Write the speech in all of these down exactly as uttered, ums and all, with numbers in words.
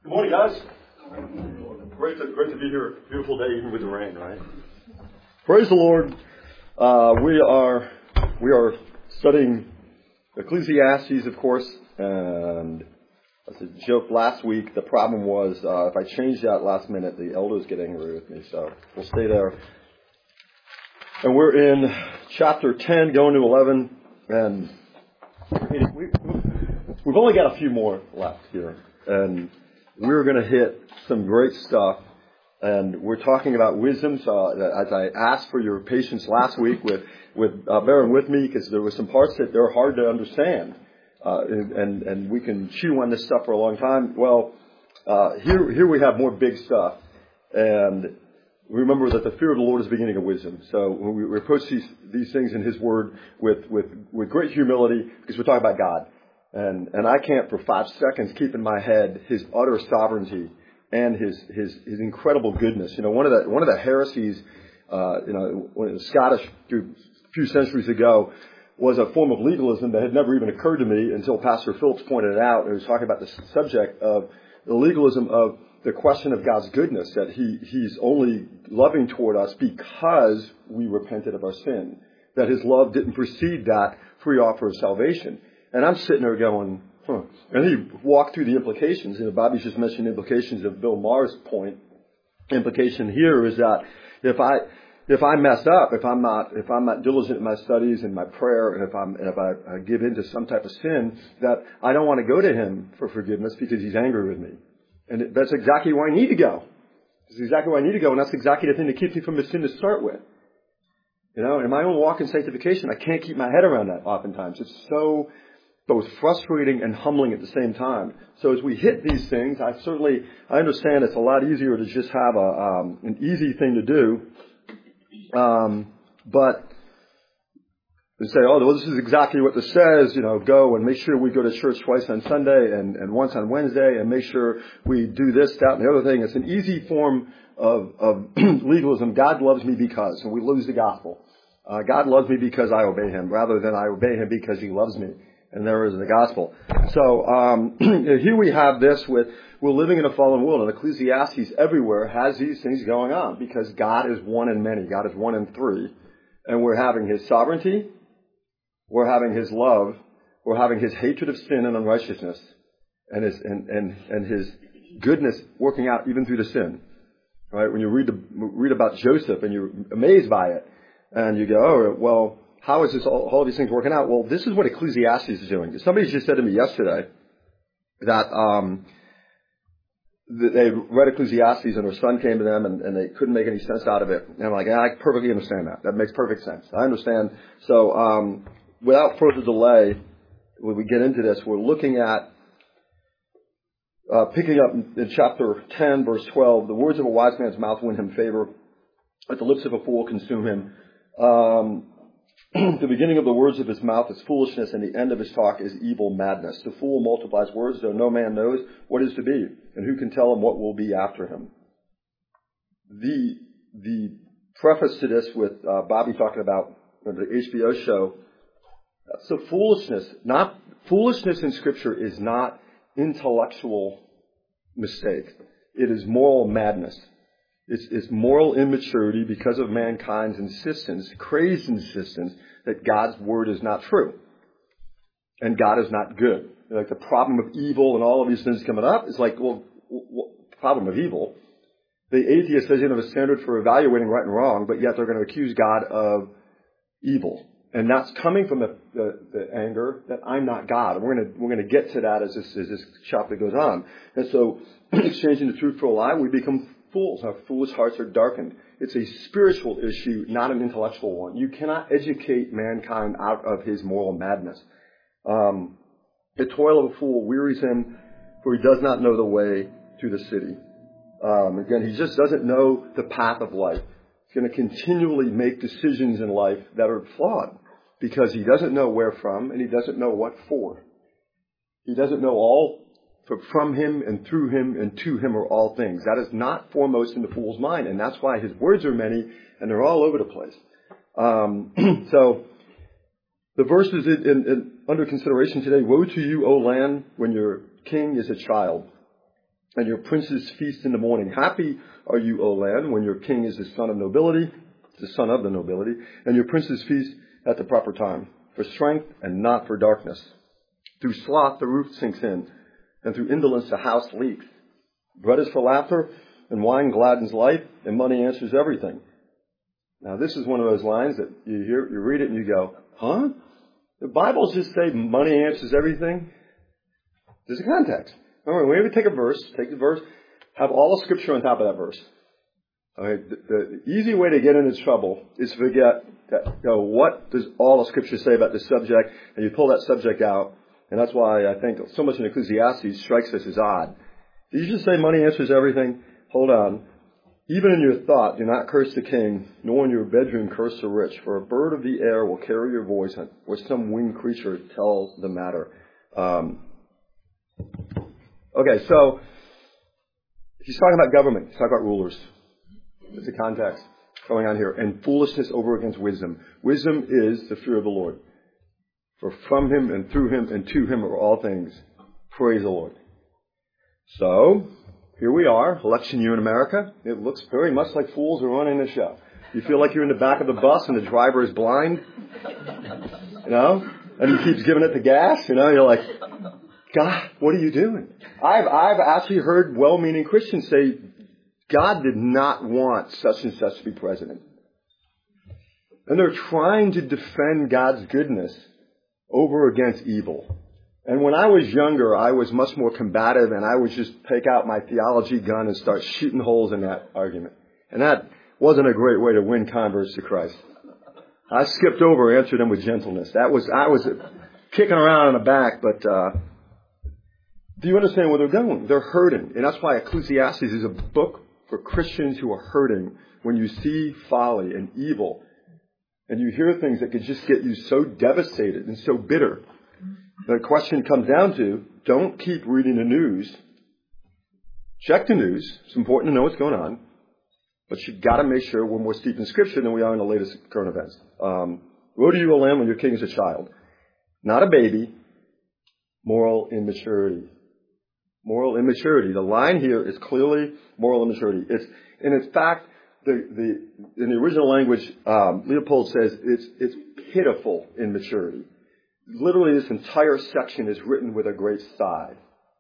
Good morning, guys. Great to, great to be here. Beautiful day, even with the rain, right? Praise the Lord. Uh, we are we are studying Ecclesiastes, of course, and as a joke last week, the problem was uh, if I changed that last minute, the elders get angry with me, so we'll stay there. And we're in chapter ten, going to eleven, and we, we've only got a few more left here, and we're going to hit some great stuff, and we're talking about wisdom. So as I asked for your patience last week with, with uh, bearing with me, because there were some parts that they're hard to understand, uh, and, and we can chew on this stuff for a long time. Well, uh, here, here we have more big stuff, and remember that the fear of the Lord is the beginning of wisdom. So when we approach these, these things in His Word with, with, with great humility, because we're talking about God. And, and I can't for five seconds keep in my head His utter sovereignty and His, His, His incredible goodness. You know, one of the, one of the heresies, uh, you know, when it was Scottish a few centuries ago was a form of legalism that had never even occurred to me until Pastor Phillips pointed it out. He was talking about the subject of the legalism of the question of God's goodness, that He, He's only loving toward us because we repented of our sin, that His love didn't precede that free offer of salvation. And I'm sitting there going, huh. And he walked through the implications. You know, Bobby's just mentioned implications of Bill Maher's point. Implication here is that if I if I mess up, if I'm not if I'm not diligent in my studies and my prayer, and if I'm and if I, I give in to some type of sin, that I don't want to go to Him for forgiveness because He's angry with me. And that's exactly where I need to go. That's exactly where I need to go, and that's exactly the thing that keeps me from the sin to start with. You know, in my own walk in sanctification, I can't keep my head around that oftentimes. It's so both frustrating and humbling at the same time. So as we hit these things, I certainly, I understand it's a lot easier to just have a, um, an easy thing to do. Um, but to say, oh, well, this is exactly what this says, you know, go and make sure we go to church twice on Sunday and, and once on Wednesday and make sure we do this, that, and the other thing. It's an easy form of, of legalism. God loves me because, and we lose the gospel. Uh, God loves me because I obey Him rather than I obey Him because He loves me. And there is the gospel. So um, here we have this with, we're living in a fallen world, and Ecclesiastes everywhere has these things going on because God is one in many. God is one in three. And we're having His sovereignty, we're having His love, we're having His hatred of sin and unrighteousness, and His, and, and, and His goodness working out even through the sin. Right? When you read, the, read about Joseph and you're amazed by it, and you go, oh, well, how is this all, all of these things working out? Well, this is what Ecclesiastes is doing. Somebody just said to me yesterday that um, they read Ecclesiastes and their son came to them and, and they couldn't make any sense out of it. And I'm like, yeah, I perfectly understand that. That makes perfect sense. I understand. So um, without further delay, when we get into this, we're looking at uh, picking up in chapter ten, verse twelve, the words of a wise man's mouth win him favor, but the lips of a fool consume him. Um, The beginning of the words of his mouth is foolishness, and the end of his talk is evil madness. The fool multiplies words, though no man knows what is to be, and who can tell him what will be after him. The the preface to this with uh, Bobby talking about the H B O show. So foolishness, not foolishness in Scripture is not intellectual mistake. It is moral madness. It's, it's moral immaturity because of mankind's insistence, crazed insistence, that God's word is not true. And God is not good. Like the problem of evil and all of these things coming up is like, well, what, problem of evil. The atheist doesn't have a standard for evaluating right and wrong, but yet they're going to accuse God of evil. And that's coming from the, the, the anger that I'm not God. And we're going to, we're going to get to that as this, as this chapter goes on. And so, exchanging the truth for a lie, we become fools. Our foolish hearts are darkened. It's a spiritual issue, not an intellectual one. You cannot educate mankind out of his moral madness. Um, the toil of a fool wearies him, for he does not know the way to the city. Um, again, he just doesn't know the path of life. He's going to continually make decisions in life that are flawed because he doesn't know where from and he doesn't know what for. He doesn't know all. For from him and through him and to him are all things. That is not foremost in the fool's mind, and that's why his words are many and they're all over the place. Um, so the verses in, in, in, under consideration today: "Woe to you, O land, when your king is a child." and your princes feast in the morning. Happy are you, O land, when your king is the son of nobility, the son of the nobility, and your princes feast at the proper time, for strength and not for darkness. Through sloth the roof sinks in, and through indolence the house leaks. Bread is for laughter, and wine gladdens life, and money answers everything. Now this is one of those lines that you hear, you read it and you go, huh? The Bible just say money answers everything? There's a context. Remember, whenever you take a verse, take the verse, have all the scripture on top of that verse. Okay, the, the easy way to get into trouble is to forget that, you know, what does all the scripture say about this subject, and you pull that subject out, and that's why I think so much in Ecclesiastes strikes us as odd. Did you just say money answers everything? Hold on. Even in your thought, do not curse the king, nor in your bedroom curse the rich, for a bird of the air will carry your voice, or some winged creature tell the matter. Um, okay, so he's talking about government. He's talking about rulers. It's a context going on here. And foolishness over against wisdom. Wisdom is the fear of the Lord. For from him and through him and to him are all things. Praise the Lord. So, here we are, election year in America. It looks very much like fools are running the show. You feel like you're in the back of the bus and the driver is blind. You know? And he keeps giving it the gas. You know, you're like, God, what are you doing? I've, I've actually heard well-meaning Christians say, God did not want such and such to be president. And they're trying to defend God's goodness over against evil. And when I was younger, I was much more combative, and I would just take out my theology gun and start shooting holes in that argument. And that wasn't a great way to win converts to Christ. I skipped over, answered them with gentleness. That was, I was kicking around on the back, but, uh, do you understand where they're going? They're hurting. And that's why Ecclesiastes is a book for Christians who are hurting. When you see folly and evil, and you hear things that could just get you so devastated and so bitter, the question comes down to, don't keep reading the news. Check the news. It's important to know what's going on. But you've got to make sure we're more steeped in Scripture than we are in the latest current events. Um, woe to you, O land, when your king is a child. Not a baby. Moral immaturity. Moral immaturity. The line here is clearly moral immaturity. It's, and in fact, the, the, in the original language, um, Leopold says it's, it's pitiful immaturity. Literally, this entire section is written with a great sigh.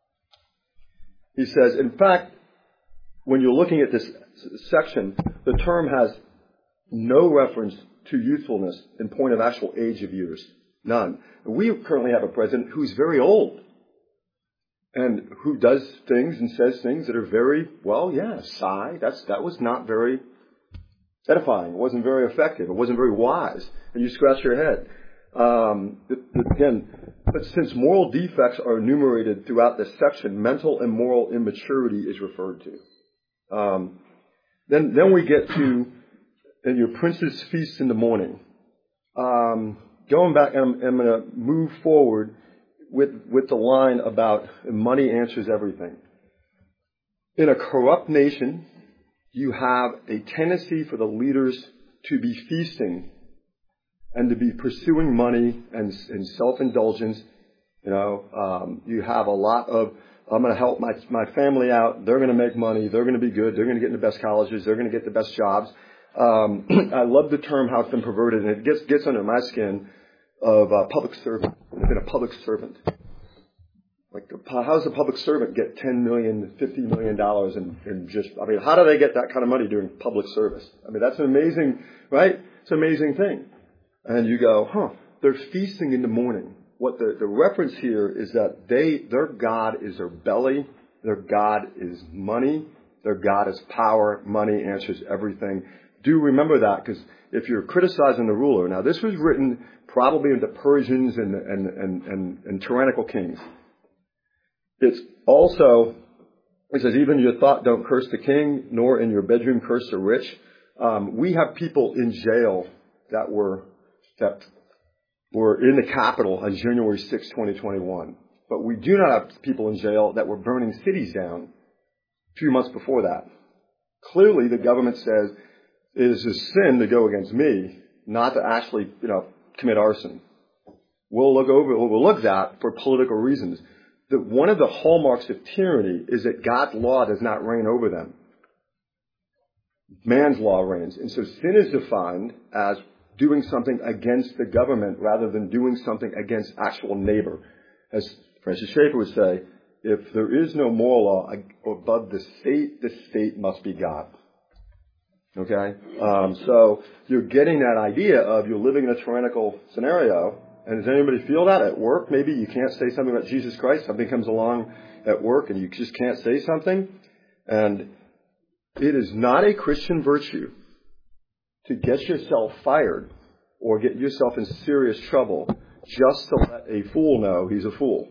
He says, in fact, when you're looking at this section, the term has no reference to youthfulness in point of actual age of years. None. We currently have a president who's very old. And who does things and says things that are very, well, yeah, sigh. That's, that was not very edifying. It wasn't very effective. It wasn't very wise. And you scratch your head. Um, it, it, again, but since moral defects are enumerated throughout this section, mental and moral immaturity is referred to. Um, then, then we get to, and your princes feast in the morning. Um, going back, I'm, I'm going to move forward with, with the line about money answers everything. In a corrupt nation, you have a tendency for the leaders to be feasting and to be pursuing money and, and self-indulgence. You know, um, you have a lot of, I'm going to help my, my family out. They're going to make money. They're going to be good. They're going to get in the best colleges. They're going to get the best jobs. Um, I love the term how it's been perverted, and it gets, gets under my skin of uh, public servant. I've been a public servant. Like, how does a public servant get ten million dollars, fifty million dollars in, in just, I mean, how do they get that kind of money doing public service? I mean, that's an amazing, right? It's an amazing thing. And you go, huh, they're feasting in the morning. What the, the reference here is that they, their God is their belly. Their God is money. Their God is power. Money answers everything. Do remember that, because if you're criticizing the ruler, now this was written probably into Persians and, and, and, and, and tyrannical kings. It's also, it says, even your thought don't curse the king, nor in your bedroom curse the rich. Um, we have people in jail that were, that were in the Capitol on January sixth, twenty twenty-one. But we do not have people in jail that were burning cities down a few months before that. Clearly, the government says it is a sin to go against me, not to actually, you know, commit arson. We'll look over, we'll look at for political reasons. that one of the hallmarks of tyranny is that God's law does not reign over them. Man's law reigns. And so sin is defined as doing something against the government rather than doing something against actual neighbor. As Francis Schaeffer would say, if there is no moral law above the state, the state must be God. Okay? Um, so you're getting that idea of you're living in a tyrannical scenario. And does anybody feel that at work? Maybe you can't say something about Jesus Christ. Something comes along at work and you just can't say something. And it is not a Christian virtue to get yourself fired or get yourself in serious trouble just to let a fool know he's a fool.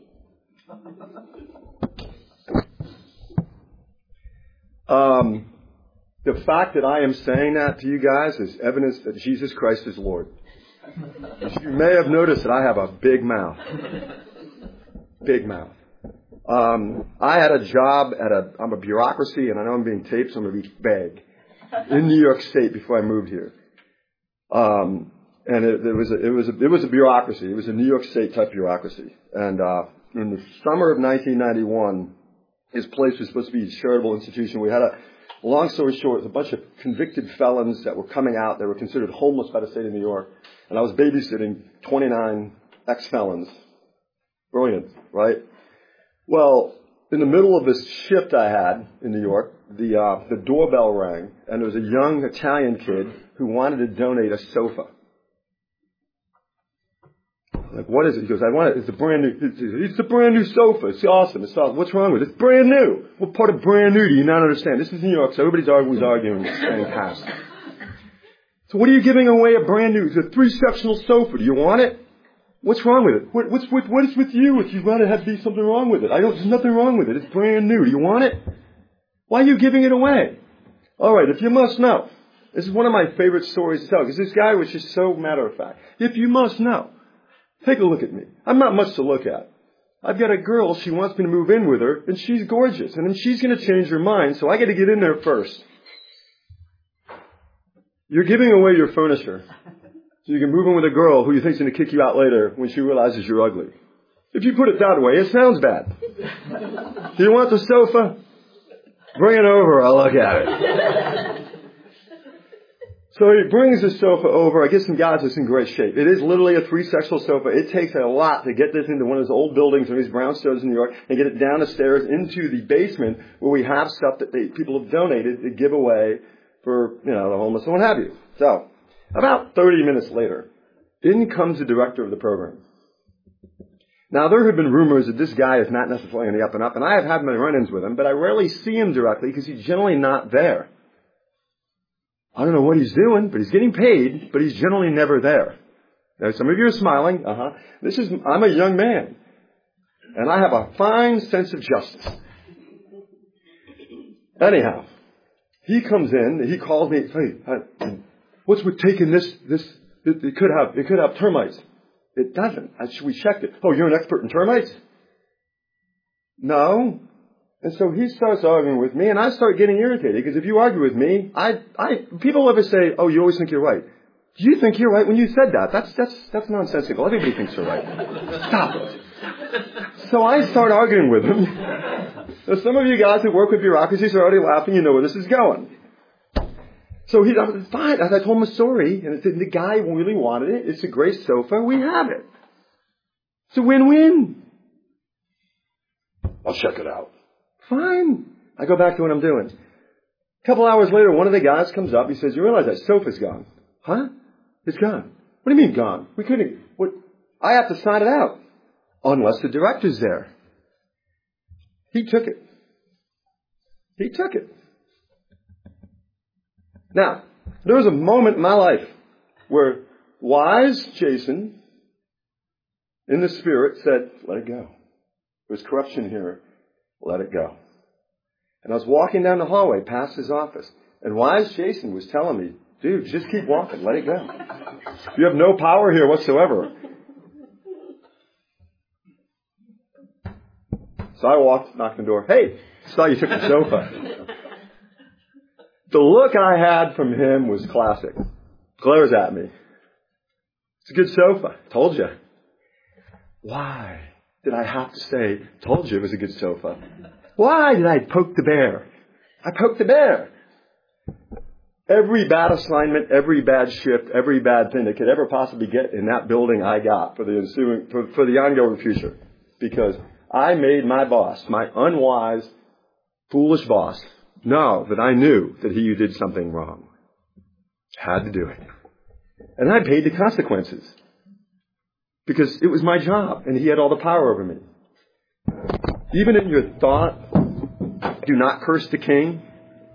Um, the fact that I am saying that to you guys is evidence that Jesus Christ is Lord. You may have noticed that I have a big mouth. Big mouth. Um, I had a job at a, I'm a bureaucracy, and I know I'm being taped, so I'm going to be vague, in New York State before I moved here. Um, and it, it was a, it was a, it was a bureaucracy. It was a New York State type bureaucracy. And, uh, in the summer of nineteen ninety-one, this place was supposed to be a charitable institution. We had a, long story short, a bunch of convicted felons that were coming out. They were considered homeless by the state of New York. And I was babysitting twenty-nine ex-felons. Brilliant, right? Well, in the middle of this shift I had in New York, the uh, the doorbell rang, and there was a young Italian kid who wanted to donate a sofa. Like, what is it? He goes, I want it. It's a brand new. It's, it's a brand new sofa. It's awesome. It's awesome. What's wrong with it? It's brand new. What part of brand new do you not understand? This is New York, so everybody's always arguing, saying past. So what are you giving away a brand new? It's a three-sectional sofa. Do you want it? What's wrong with it? What, what's with, what is with you if you've got to have be something wrong with it? I don't, there's nothing wrong with it. It's brand new. Do you want it? Why are you giving it away? All right, if you must know. This is one of my favorite stories to tell, because this guy was just so matter of fact. If you must know, take a look at me. I'm not much to look at. I've got a girl, she wants me to move in with her, and she's gorgeous. And then she's going to change her mind, so I got to get in there first. You're giving away your furniture. So you can move in with a girl who you think's going to kick you out later when she realizes you're ugly. If you put it that way, it sounds bad. Do you want the sofa? Bring it over, I'll look at it. So he brings the sofa over. I guess in Gaza it's in great shape. It is literally a three-sectional sofa. It takes a lot to get this into one of those old buildings in these brownstones in New York and get it down the stairs into the basement where we have stuff that they, people have donated to give away for, you know, the homeless and what have you. So, about thirty minutes later, in comes the director of the program. Now, there have been rumors that this guy is not necessarily on the up and up, and I have had my run-ins with him, but I rarely see him directly because he's generally not there. I don't know what he's doing, but he's getting paid, but he's generally never there. Now, some of you are smiling. Uh-huh. This is, I'm a young man, and I have a fine sense of justice. Anyhow, he comes in, he calls me, hey, what's with taking this, this, it, it could have, it could have termites. It doesn't. I, we checked it. Oh, you're an expert in termites? No. And so he starts arguing with me, and I start getting irritated, because if you argue with me, I, I, people ever say, oh, you always think you're right. Do you think you're right when you said that? That's, that's, that's nonsensical. Everybody thinks they're right. Stop it. So I start arguing with him. Now, some of you guys who work with bureaucracies are already laughing. You know where this is going. So he, fine. As I told him a story, and the guy really wanted it. It's a great sofa. We have it. It's a win-win. I'll check it out. Fine. I go back to what I'm doing. A couple hours later, one of the guys comes up. He says, you realize that sofa's gone? Huh? It's gone. What do you mean gone? We couldn't. What? I have to sign it out. Unless the director's there. He took it. He took it. Now, there was a moment in my life where wise Jason, in the spirit, said, let it go. There's corruption here. Let it go. And I was walking down the hallway past his office, and wise Jason was telling me, dude, just keep walking. Let it go. You have no power here whatsoever. So I walked, knocked on the door. Hey, saw you took the sofa. The look I had from him was classic. Glares at me. It's a good sofa. Told you. Why? did I have to say, told you it was a good sofa? Why did I poke the bear? I poked the bear. Every bad assignment, every bad shift, every bad thing that could ever possibly get in that building I got for the ensuing, for, for the ongoing future. Because I made my boss, my unwise, foolish boss, know that I knew that he did something wrong. Had to do it. And I paid the consequences. Because it was my job, and he had all the power over me. Even in your thought, do not curse the king.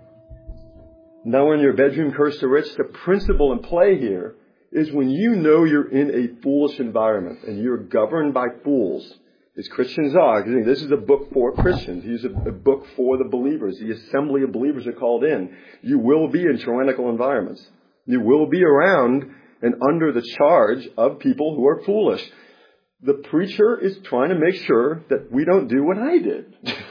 Now in your bedroom, curse the rich. The principle in play here is when you know you're in a foolish environment and you're governed by fools, as Christians are. This is a book for Christians. It's a, a book for the believers. The assembly of believers are called in. You will be in tyrannical environments. You will be around and under the charge of people who are foolish. The preacher is trying to make sure that we don't do what I did.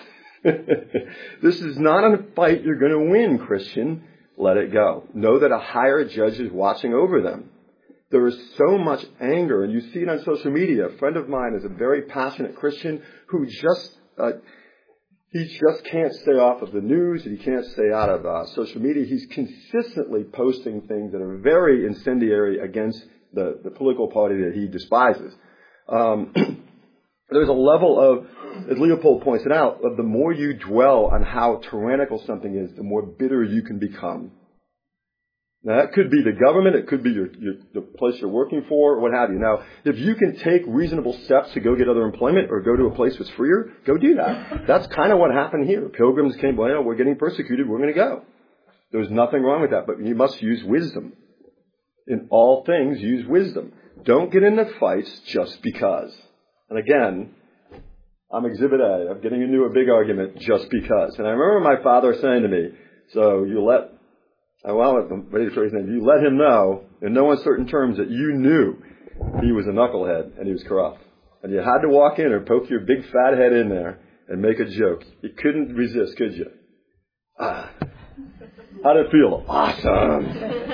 This is not a fight you're going to win, Christian. Let it go. Know that a higher judge is watching over them. There is so much anger, and you see it on social media. A friend of mine is a very passionate Christian who just, uh, he just can't stay off of the news, and he can't stay out of uh, social media. He's consistently posting things that are very incendiary against the, the political party that he despises. Um, there's a level of, as Leopold pointed out, of the more you dwell on how tyrannical something is, the more bitter you can become. Now, that could be the government, it could be your, your, the place you're working for, what have you. Now, if you can take reasonable steps to go get other employment or go to a place that's freer, go do that. That's kind of what happened here. Pilgrims came, well, we're getting persecuted, we're going to go. There's nothing wrong with that, but you must use wisdom. In all things, use wisdom. Don't get into fights just because. And again, I'm exhibit A. I'm getting into a big argument just because. And I remember my father saying to me, so you let, well, you let him know in no uncertain terms that you knew he was a knucklehead and he was corrupt. And you had to walk in or poke your big fat head in there and make a joke. You couldn't resist, could you? Ah. How did it feel? Awesome.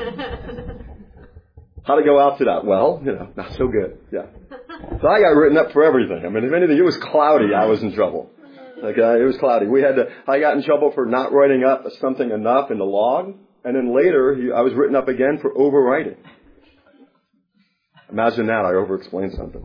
How to go out to that? Well, you know, not so good. Yeah. So I got written up for everything. I mean, if anything, it was cloudy, I was in trouble. Okay, it was cloudy. We had to, I got in trouble for not writing up something enough in the log. And then later, he, I was written up again for overwriting. Imagine that, I over-explained something.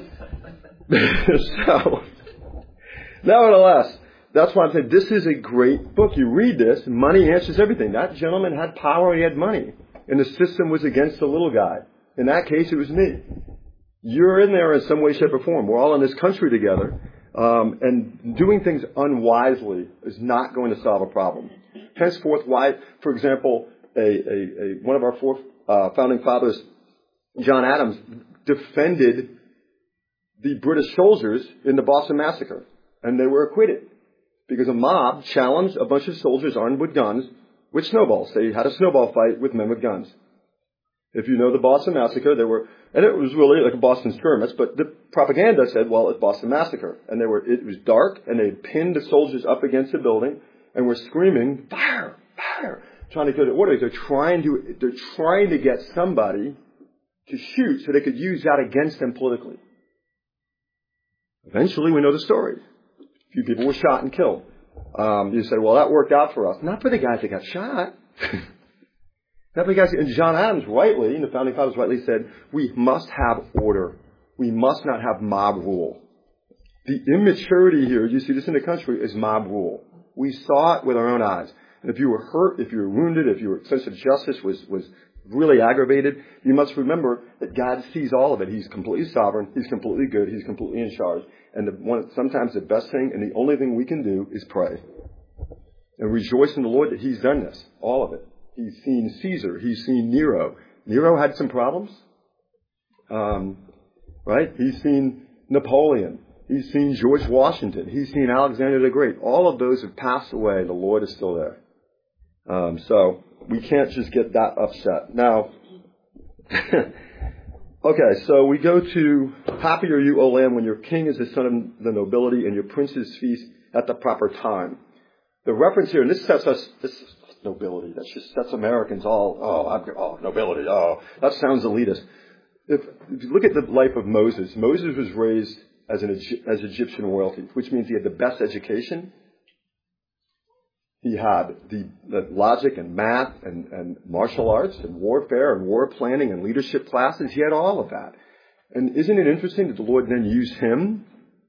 So, nevertheless, that's why I'm saying this is a great book. You read this, money answers everything. That gentleman had power, he had money. And the system was against the little guy. In that case, it was me. You're in there in some way, shape, or form. We're all in this country together. Um, and doing things unwisely is not going to solve a problem. Henceforth, why, for example, a, a, a one of our four uh, founding fathers, John Adams, defended the British soldiers in the Boston Massacre, and they were acquitted because a mob challenged a bunch of soldiers armed with guns with snowballs. They had a snowball fight with men with guns. If you know the Boston Massacre, there were, and it was really like a Boston skirmish, but the propaganda said, well, it's Boston Massacre. And they were, it was dark, and they pinned the soldiers up against the building, and were screaming, fire, fire, trying to get it. What are they? They're trying to, they're trying to get somebody to shoot so they could use that against them politically. Eventually, we know the story. A few people were shot and killed. Um, you say, well, that worked out for us. Not for the guys that got shot. Not for the guys. And John Adams, rightly, and the founding fathers rightly said, we must have order. We must not have mob rule. The immaturity here, you see this in the country, is mob rule. We saw it with our own eyes. And if you were hurt, if you were wounded, if your sense of justice was, was really aggravated, you must remember that God sees all of it. He's completely sovereign. He's completely good. He's completely in charge. And the one, sometimes the best thing and the only thing we can do is pray. And rejoice in the Lord that He's done this. All of it. He's seen Caesar. He's seen Nero. Nero had some problems. Um, right? He's seen Napoleon. He's seen George Washington. He's seen Alexander the Great. All of those have passed away. The Lord is still there. Um, so we can't just get that upset. Now, okay, so we go to, happy are you, O Lamb, when your king is the son of the nobility and your princes feast at the proper time. The reference here, and this sets us, this nobility, that just sets Americans all, oh, I'm, oh, nobility, oh, that sounds elitist. If, if you look at the life of Moses, Moses was raised as an as Egyptian royalty, which means he had the best education. He had the, the logic and math and, and martial arts and warfare and war planning and leadership classes. He had all of that. And isn't it interesting that the Lord then used him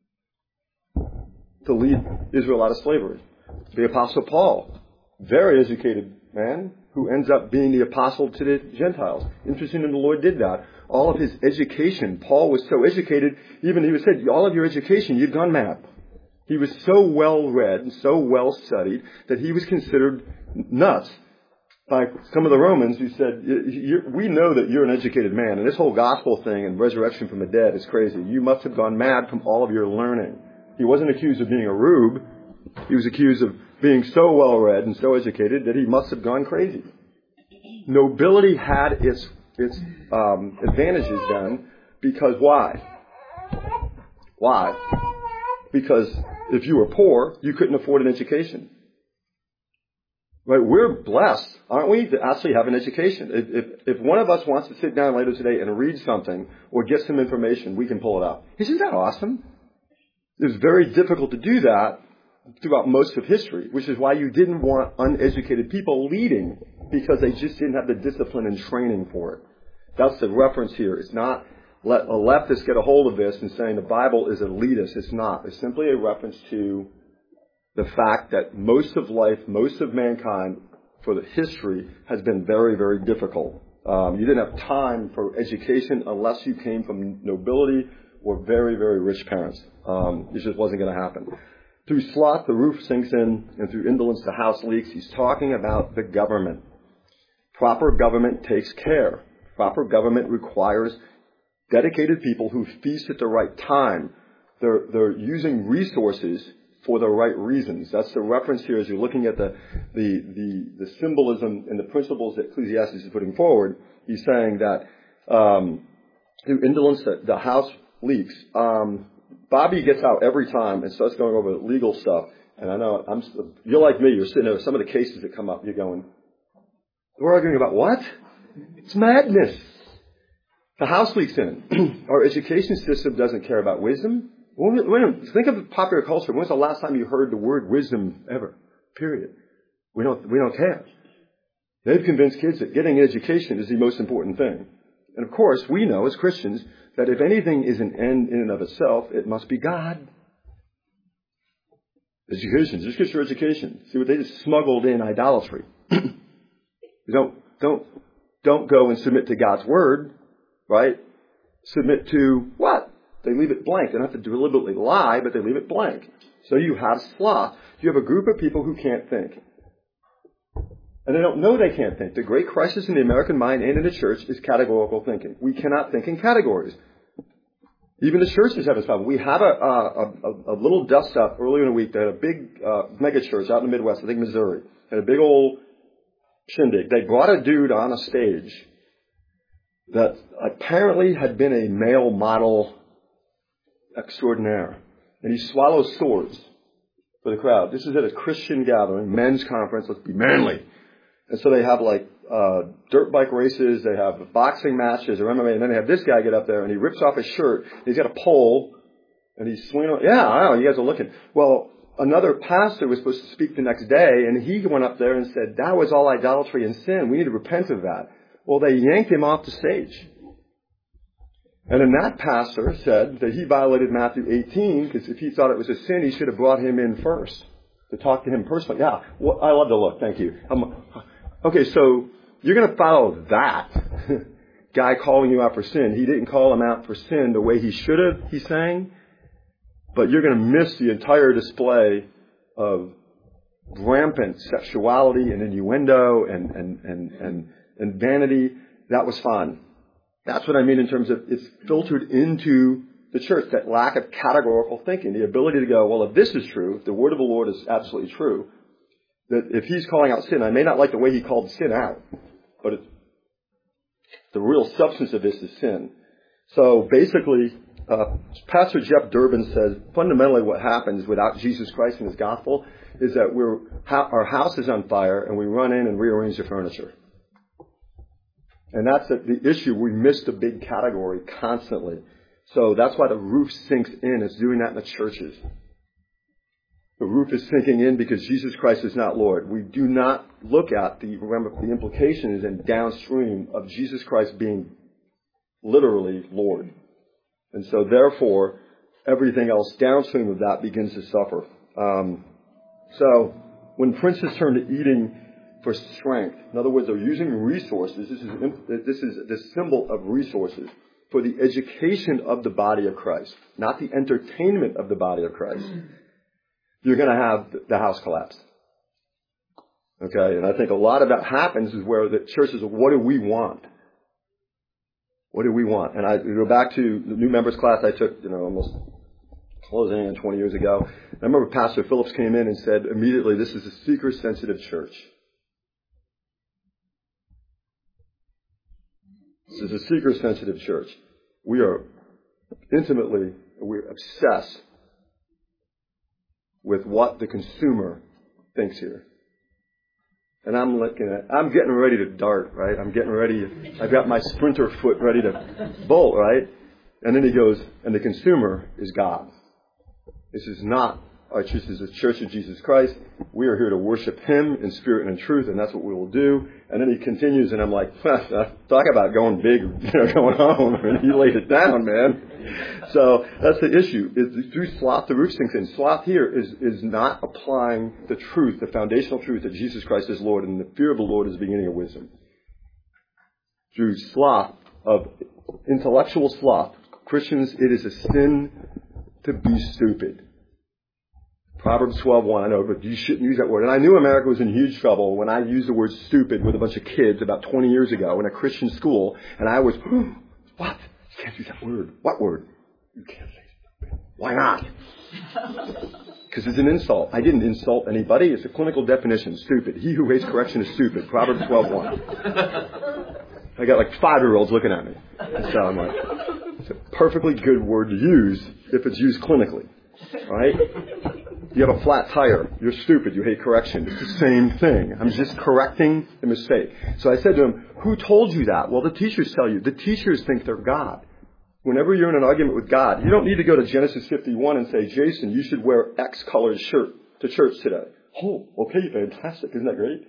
to lead Israel out of slavery? The Apostle Paul, very educated man, who ends up being the apostle to the Gentiles. Interesting that the Lord did that. All of his education, Paul was so educated, even he was said, all of your education, you've gone mad. He was so well read and so well studied that he was considered nuts by some of the Romans who said, we know that you're an educated man, and this whole gospel thing and resurrection from the dead is crazy. You must have gone mad from all of your learning. He wasn't accused of being a rube. He was accused of being so well read and so educated that he must have gone crazy. Nobility had its its um, advantages then, because why? Why? Because if you were poor, you couldn't afford an education. Right? We're blessed, aren't we, to actually have an education. If, if, if one of us wants to sit down later today and read something or get some information, we can pull it out. Isn't that awesome? It was very difficult to do that throughout most of history, which is why you didn't want uneducated people leading, because they just didn't have the discipline and training for it. That's the reference here. It's not let a leftist get a hold of this and saying the Bible is elitist. It's not. It's simply a reference to the fact that most of life, most of mankind, for the history, has been very, very difficult. Um, you didn't have time for education unless you came from nobility or very, very rich parents. Um, it just wasn't going to happen. Through sloth, the roof sinks in, and through indolence, the house leaks. He's talking about the government. Proper government takes care. Proper government requires dedicated people who feast at the right time. They're, they're using resources for the right reasons. That's the reference here as you're looking at the, the, the, the symbolism and the principles that Ecclesiastes is putting forward. He's saying that um, through indolence, the, the house leaks. Um, Bobby gets out every time and starts going over legal stuff. And I know I'm, you're like me. You're sitting there. Some of the cases that come up, you're going, we're arguing about what? It's madness. The house leaks in. Our education system doesn't care about wisdom. Think of popular culture. When was the last time you heard the word wisdom ever? Period. We don't, we don't care. They've convinced kids that getting an education is the most important thing. And of course, we know as Christians that if anything is an end in and of itself, it must be God. Education. Just get your education. See what they just smuggled in idolatry. You don't, don't, don't go and submit to God's word, right? Submit to what? They leave it blank. They don't have to deliberately lie, but they leave it blank. So you have sloth. You have a group of people who can't think. And they don't know they can't think. The great crisis in the American mind and in the church is categorical thinking. We cannot think in categories. Even the churches have this problem. We had a, a, a, a little dust up earlier in the week. They had a big uh, mega church out in the Midwest, I think Missouri. Had a big old shindig. They brought a dude on a stage that apparently had been a male model extraordinaire. And he swallows swords for the crowd. This is at a Christian gathering, men's conference. Let's be manly. And so they have like uh, dirt bike races, they have boxing matches or M M A, and then they have this guy get up there and he rips off his shirt. He's got a pole and he's swinging on. Yeah, I know, you guys are looking. Well, another pastor was supposed to speak the next day, and he went up there and said, that was all idolatry and sin. We need to repent of that. Well, they yanked him off the stage. And then that pastor said that he violated Matthew eighteen, because if he thought it was a sin, he should have brought him in first to talk to him personally. Yeah, well, I love the look. Thank you. I'm, okay, so you're going to follow that guy calling you out for sin. He didn't call him out for sin the way he should have, he's saying. But you're going to miss the entire display of rampant sexuality and innuendo and, and, and, and, and vanity. That was fun. That's what I mean in terms of it's filtered into the church, that lack of categorical thinking, the ability to go, well, if this is true, if the word of the Lord is absolutely true, that if he's calling out sin, I may not like the way he called sin out, but it, the real substance of this is sin. So basically, uh, Pastor Jeff Durbin says fundamentally what happens without Jesus Christ and his gospel is that we're our house is on fire and we run in and rearrange the furniture. And that's the issue. We miss the big category constantly. So that's why the roof sinks in. It's doing that in the churches. The roof is sinking in because Jesus Christ is not Lord. We do not look at the, remember, the implications and downstream of Jesus Christ being literally Lord. And so therefore, everything else downstream of that begins to suffer. Um, so when princes turn to eating for strength, in other words, they're using resources. This is, this is the symbol of resources for the education of the body of Christ, not the entertainment of the body of Christ. You're going to have the house collapse. Okay, and I think a lot of that happens is where the church is, what do we want? What do we want? And I go back to the new members class I took, you know, almost closing in twenty years ago. I remember Pastor Phillips came in and said immediately, this is a seeker-sensitive church. This is a seeker-sensitive church. We are intimately, we're obsessed with what the consumer thinks here. And I'm looking at, I'm getting ready to dart, right? I'm getting ready, I've got my sprinter foot ready to bolt, right? And then he goes, and the consumer is God. This is not our church, this is the Church of Jesus Christ. We are here to worship Him in spirit and in truth, and that's what we will do. And then he continues, and I'm like, talk about going big, you know, going home. I mean, he laid it down, man. So that's the issue. It's through sloth, the roof sinks in. Sloth here is, is not applying the truth, the foundational truth that Jesus Christ is Lord, and the fear of the Lord is the beginning of wisdom. Through sloth of intellectual sloth, Christians, it is a sin to be stupid. Proverbs twelve one, I know, but you shouldn't use that word. And I knew America was in huge trouble when I used the word stupid with a bunch of kids about twenty years ago in a Christian school. And I was, what? You can't use that word. What word? You can't say stupid. Why not? Because it's an insult. I didn't insult anybody. It's a clinical definition. Stupid. He who hates correction is stupid. Proverbs twelve one. I got like five-year-olds looking at me. And so I'm like, it's a perfectly good word to use if it's used clinically. Right? You have a flat tire. You're stupid. You hate correction. It's the same thing. I'm just correcting the mistake. So I said to him, who told you that? Well, the teachers tell you. The teachers think they're God. Whenever you're in an argument with God, you don't need to go to Genesis fifty-one and say, Jason, you should wear X colored shirt to church today. Oh, okay, fantastic. Isn't that great?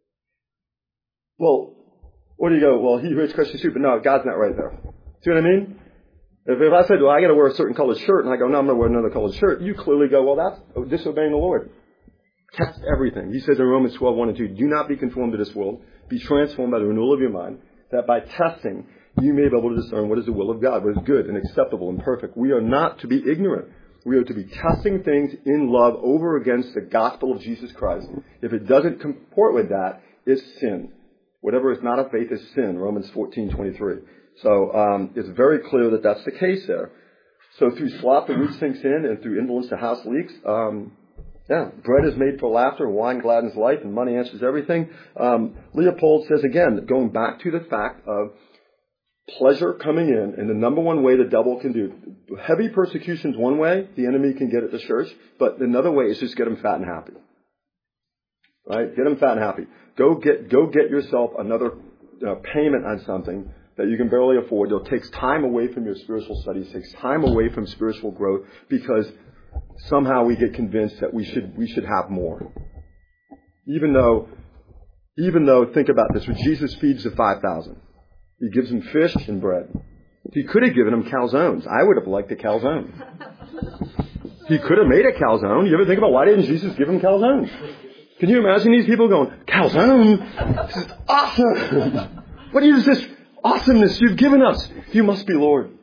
Well, or do you go, well, he who hates correction is stupid. No, God's not right there. See what I mean? If, if I said, well, I got to wear a certain colored shirt, and I go, no, I'm going to wear another colored shirt, you clearly go, well, that's disobeying the Lord. Test everything. He says in Romans twelve one and two, do not be conformed to this world. Be transformed by the renewal of your mind, that by testing you may be able to discern what is the will of God, what is good and acceptable and perfect. We are not to be ignorant. We are to be testing things in love over against the gospel of Jesus Christ. If it doesn't comport with that, it's sin. Whatever is not of faith is sin, Romans fourteen twenty-three. So um, it's very clear that that's the case there. So through sloth, the root sinks in, and through indolence, the house leaks. Um, yeah, bread is made for laughter, wine gladdens life, and money answers everything. Um, Leopold says again, going back to the fact of pleasure coming in, and the number one way the devil can do heavy persecution is one way the enemy can get at the church, but another way is just get them fat and happy. Right? Get them fat and happy. Go get go get yourself another uh, payment on something that you can barely afford. It takes time away from your spiritual studies, takes time away from spiritual growth, because somehow we get convinced that we should we should have more. Even though, even though, think about this, when Jesus feeds the five thousand, He gives them fish and bread. He could have given them calzones. I would have liked a calzone. He could have made a calzone. You ever think about why didn't Jesus give them calzones? Can you imagine these people going, calzone? This is awesome. What is this awesomeness you've given us? You must be Lord.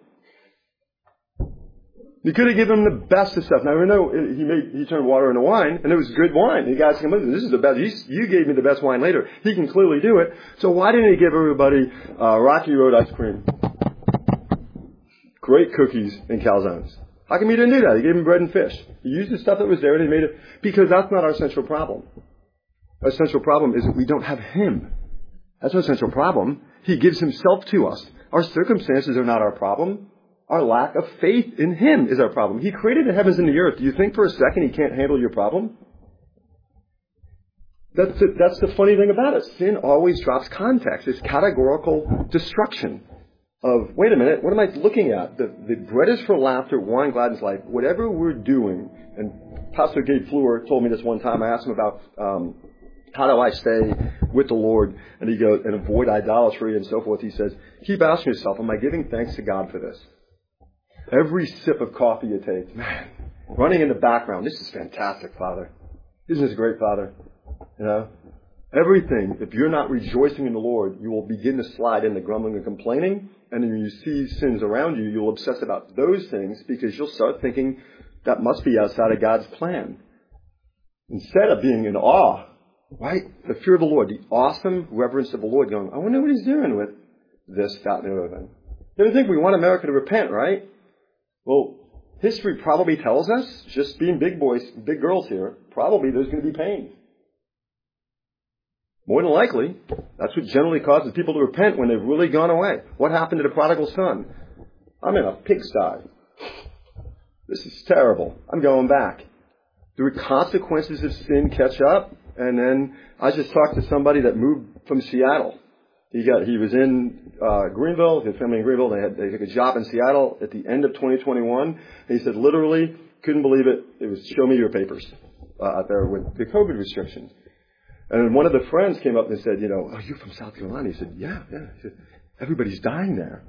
You could have given him the best of stuff. Now, I know he made, he turned water into wine, and it was good wine. The guys came, listen, this is the best. You, you gave me the best wine later. He can clearly do it. So why didn't he give everybody uh, Rocky Road ice cream, great cookies, and calzones? How come he didn't do that? He gave him bread and fish. He used the stuff that was there, and he made it, because that's not our central problem. Our central problem is that we don't have Him. That's our central problem. He gives Himself to us. Our circumstances are not our problem. Our lack of faith in Him is our problem. He created the heavens and the earth. Do you think for a second He can't handle your problem? That's the, that's the funny thing about it. Sin always drops context. It's categorical destruction. of, wait a minute, what am I looking at? The, the bread is for laughter, wine gladdens life. Whatever we're doing, and Pastor Gabe Fleur told me this one time, I asked him about um, how do I stay with the Lord, and he goes, and avoid idolatry and so forth. He says, keep asking yourself, am I giving thanks to God for this? Every sip of coffee you take, man, running in the background, this is fantastic, Father. Isn't this great, Father? You know? Everything, if you're not rejoicing in the Lord, you will begin to slide into grumbling and complaining. And when you see sins around you, you'll obsess about those things because you'll start thinking that must be outside of God's plan. Instead of being in awe, right? The fear of the Lord, the awesome reverence of the Lord, going, I wonder what he's doing with this, that, and the other thing. You ever think we want America to repent, right? Well, history probably tells us, just being big boys, big girls here, probably there's going to be pain. More than likely, that's what generally causes people to repent when they've really gone away. What happened to the prodigal son? I'm in a pigsty. This is terrible. I'm going back. Do the consequences of sin catch up? And then I just talked to somebody that moved from Seattle. He got he was in uh, Greenville, his family in Greenville. They had they took a job in Seattle at the end of twenty twenty-one. And he said literally couldn't believe it. It was show me your papers uh, out there with the COVID restrictions. And then one of the friends came up and said, you know, oh, you're from South Carolina. He said, yeah, yeah. He said, everybody's dying there.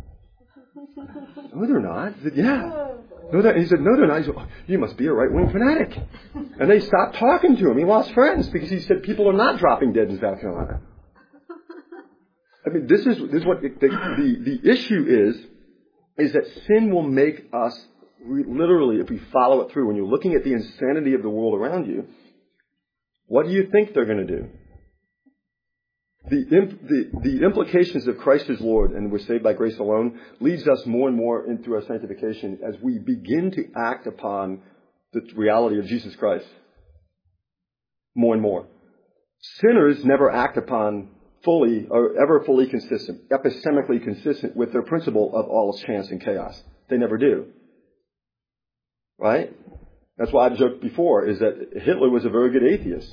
No, they're not. He said, yeah. No, they're, he said, no, they're not. He said, oh, you must be a right-wing fanatic. And they stopped talking to him. He lost friends because he said people are not dropping dead in South Carolina. I mean, this is this is what the the, the issue is, is that sin will make us, literally, if we follow it through, when you're looking at the insanity of the world around you, what do you think they're going to do? The, imp, the the implications of Christ as Lord and we're saved by grace alone leads us more and more into our sanctification as we begin to act upon the reality of Jesus Christ. More and more. Sinners never act upon fully or ever fully consistent, epistemically consistent with their principle of all chance and chaos. They never do. Right? That's why I've joked before, is that Hitler was a very good atheist.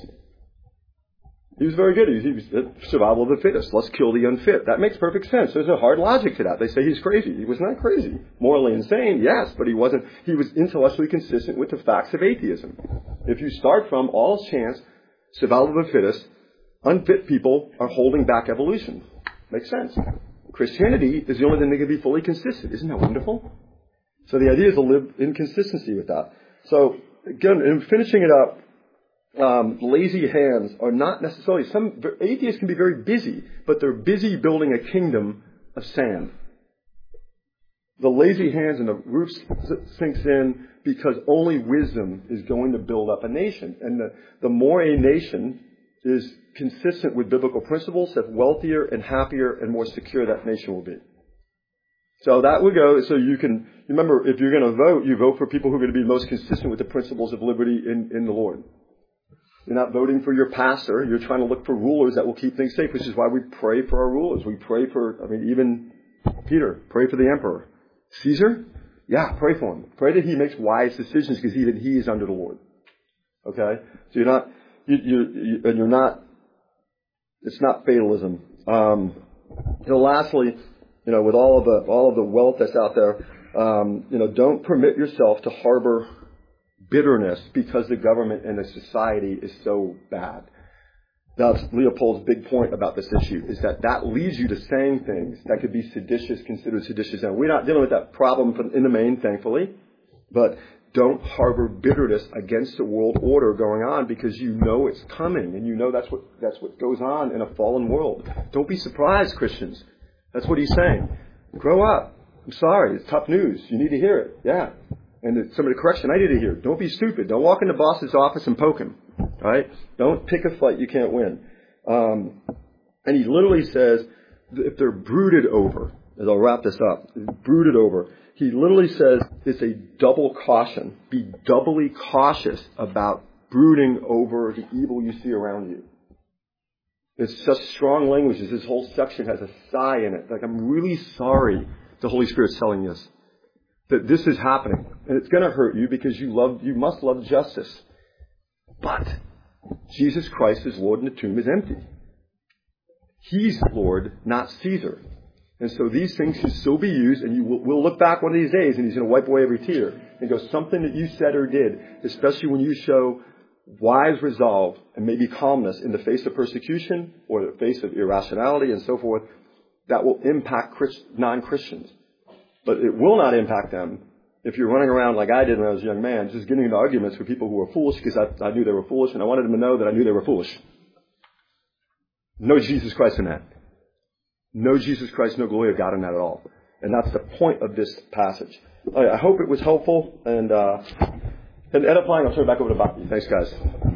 He was very good. He was, he was survival of the fittest. Let's kill the unfit. That makes perfect sense. There's a hard logic to that. They say he's crazy. He was not crazy. Morally insane, yes, but he wasn't. He was intellectually consistent with the facts of atheism. If you start from all chance, survival of the fittest, unfit people are holding back evolution. Makes sense. Christianity is the only thing that can be fully consistent. Isn't that wonderful? So the idea is to live in consistency with that. So, again, in finishing it up, um, lazy hands are not necessarily, some atheists can be very busy, but they're busy building a kingdom of sand. The lazy hands and the roof sinks in because only wisdom is going to build up a nation. And the, the more a nation is consistent with biblical principles, the wealthier and happier and more secure that nation will be. So that would go, so you can, remember, if you're going to vote, you vote for people who are going to be most consistent with the principles of liberty in, in the Lord. You're not voting for your pastor. You're trying to look for rulers that will keep things safe, which is why we pray for our rulers. We pray for, I mean, even Peter, pray for the emperor. Caesar? Yeah, pray for him. Pray that he makes wise decisions because even he is under the Lord. Okay? So you're not, you, you, you, and you're not, it's not fatalism. Um, you know, lastly, you know, with all of the all of the wealth that's out there, um, you know, don't permit yourself to harbor bitterness because the government and the society is so bad. That's Leopold's big point about this issue, is that that leads you to saying things that could be seditious, considered seditious. And we're not dealing with that problem in the main, thankfully, but don't harbor bitterness against the world order going on because you know it's coming and you know that's what that's what goes on in a fallen world. Don't be surprised, Christians. That's what he's saying. Grow up. I'm sorry. It's tough news. You need to hear it. Yeah. And some of the correction I need to hear. Don't be stupid. Don't walk in the boss's office and poke him. All right? Don't pick a fight you can't win. Um, and he literally says, if they're brooded over, as I'll wrap this up, brooded over, he literally says it's a double caution. Be doubly cautious about brooding over the evil you see around you. It's such strong language. This whole section has a sigh in it. Like, I'm really sorry the Holy Spirit's telling us that this is happening. And it's going to hurt you because you love, you must love justice. But Jesus Christ is Lord and the tomb is empty. He's Lord, not Caesar. And so these things should still be used, and you will, we'll look back one of these days, and he's going to wipe away every tear and go, something that you said or did, especially when you show wise resolve and maybe calmness in the face of persecution or the face of irrationality and so forth, that will impact Christ, non-Christians. But it will not impact them if you're running around like I did when I was a young man, just getting into arguments with people who were foolish because I, I knew they were foolish, and I wanted them to know that I knew they were foolish. No Jesus Christ in that. No Jesus Christ, no glory of God in that at all. And that's the point of this passage. I hope it was helpful and, uh, and edifying. I'll turn it back over to Bobby. Thanks, guys.